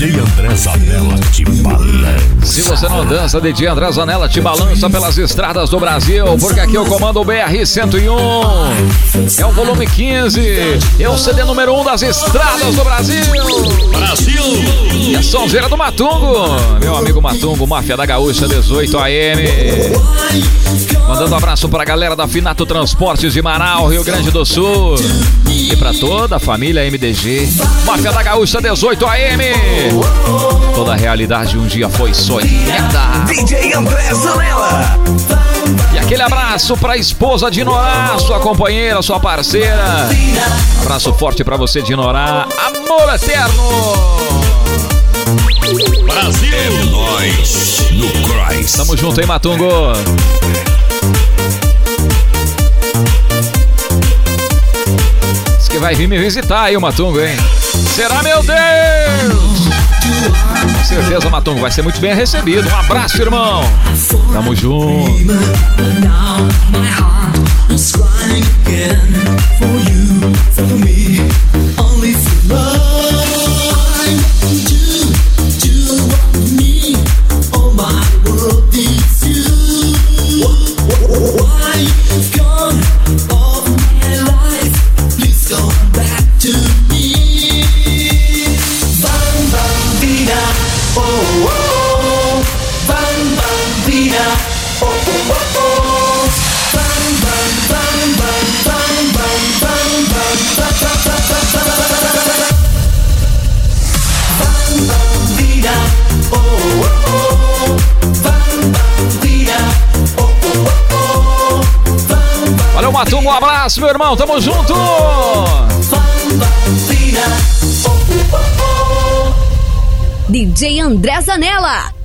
DJ André Zanella te balança. Se você não dança, DJ André Zanella te balança pelas estradas do Brasil, porque aqui eu comando o BR-101. É o volume 15, é o CD número 1 das estradas do Brasil. E a sonzeira do Matungo, meu amigo Matungo, Máfia da Gaúcha 18 AM. Mandando um abraço pra galera da Finato Transportes de Manaus, Rio Grande do Sul. E pra toda a família MDG, Máfia da Gaúcha 18 AM. Toda a realidade um dia foi sonhada. DJ André Zanella. E aquele abraço pra esposa de Norá, sua companheira, sua parceira. Abraço forte pra você de Norá. Amor eterno. Brasil. É nóis no Cross. Tamo junto, hein, Matungo? Diz que vai vir me visitar aí o Matungo, hein? Será, meu Deus? Com certeza, Matungo, vai ser muito bem recebido. Um abraço, irmão. Tamo junto. Valeu, Matungo, um abraço, meu irmão, tamo junto! DJ André Zanella.